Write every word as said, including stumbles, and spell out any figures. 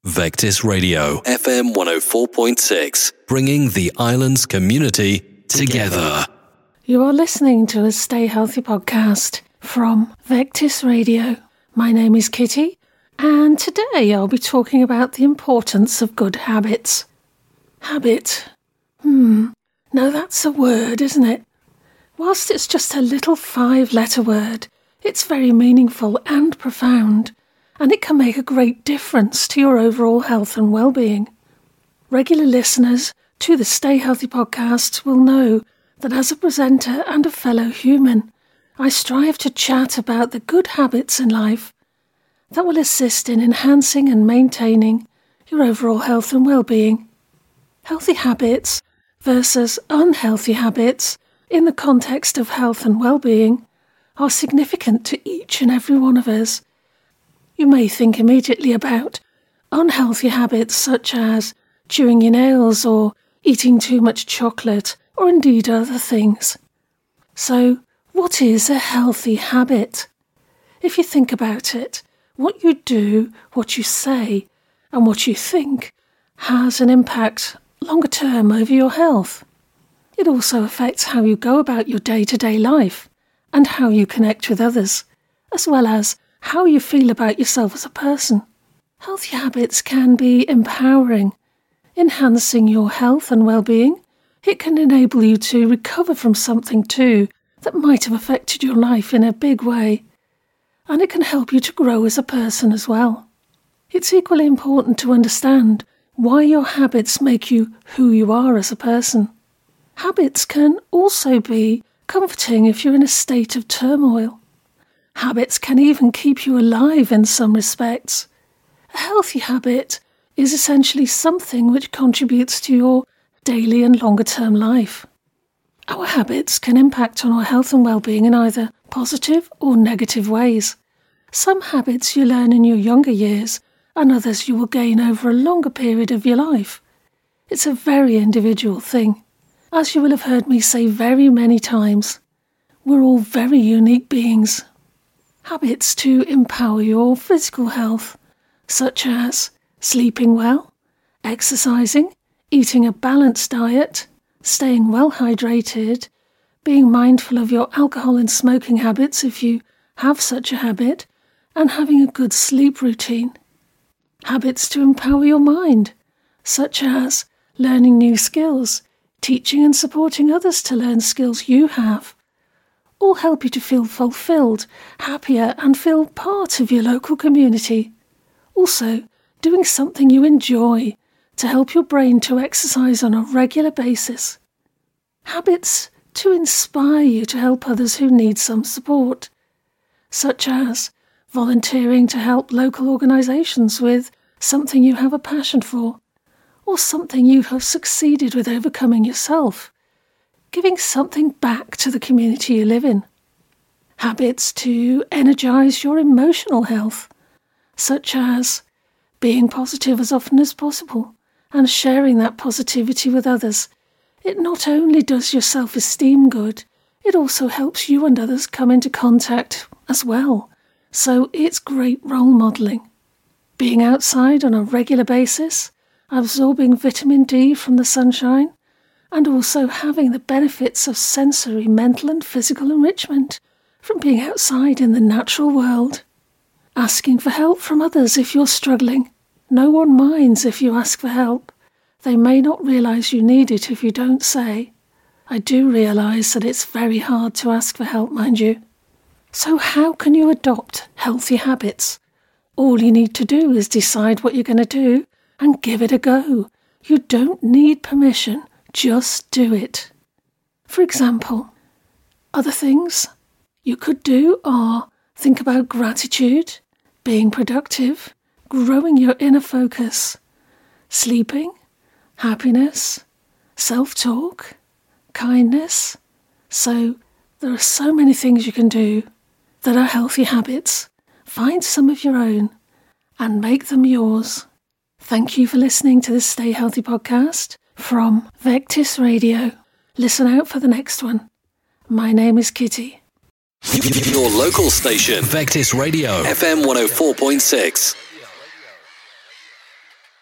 Vectis Radio, F M one oh four point six, bringing the island's community together. You are listening to a Stay Healthy podcast from Vectis Radio. My name is Kitty, and today I'll be talking about the importance of good habits. Habit. Hmm, now that's a word, isn't it? Whilst it's just a little five-letter word, it's very meaningful and profound, and it can make a great difference to your overall health and well-being. Regular listeners to the Stay Healthy podcast will know that as a presenter and a fellow human, I strive to chat about the good habits in life that will assist in enhancing and maintaining your overall health and well-being. Healthy habits versus unhealthy habits in the context of health and well-being are significant to each and every one of us. You may think immediately about unhealthy habits such as chewing your nails or eating too much chocolate or indeed other things. So, what is a healthy habit? If you think about it, what you do, what you say, and what you think has an impact longer term over your health. It also affects how you go about your day-to-day life and how you connect with others, as well as how you feel about yourself as a person. Healthy habits can be empowering, enhancing your health and well-being. It can enable you to recover from something too that might have affected your life in a big way, and it can help you to grow as a person as well. It's equally important to understand why your habits make you who you are as a person. Habits can also be comforting if you're in a state of turmoil. Habits can even keep you alive in some respects. A healthy habit is essentially something which contributes to your daily and longer-term life. Our habits can impact on our health and well-being in either positive or negative ways. Some habits you learn in your younger years, and others you will gain over a longer period of your life. It's a very individual thing. As you will have heard me say very many times, we're all very unique beings. Habits to empower your physical health, such as sleeping well, exercising, eating a balanced diet, staying well hydrated, being mindful of your alcohol and smoking habits if you have such a habit, and having a good sleep routine. Habits to empower your mind, such as learning new skills, teaching and supporting others to learn skills you have, all help you to feel fulfilled, happier, and feel part of your local community. Also, doing something you enjoy to help your brain to exercise on a regular basis. Habits to inspire you to help others who need some support, such as volunteering to help local organisations with something you have a passion for, or something you have succeeded with overcoming yourself. Giving something back to the community you live in. Habits to energise your emotional health, such as being positive as often as possible and sharing that positivity with others. It not only does your self-esteem good, it also helps you and others come into contact as well. So it's great role modelling. Being outside on a regular basis, absorbing vitamin D from the sunshine, and also having the benefits of sensory, mental and physical enrichment from being outside in the natural world. Asking for help from others if you're struggling. No one minds if you ask for help. They may not realise you need it if you don't say. I do realise that it's very hard to ask for help, mind you. So how can you adopt healthy habits? All you need to do is decide what you're going to do and give it a go. You don't need permission. Just do it. For example, other things you could do are think about gratitude, being productive, growing your inner focus, sleeping, happiness, self-talk, kindness. So there are so many things you can do that are healthy habits. Find some of your own and make them yours. Thank you for listening to the Stay Healthy podcast from Vectis Radio. Listen out for the next one. My name is Kitty. Your local station, Vectis Radio, F M one oh four point six.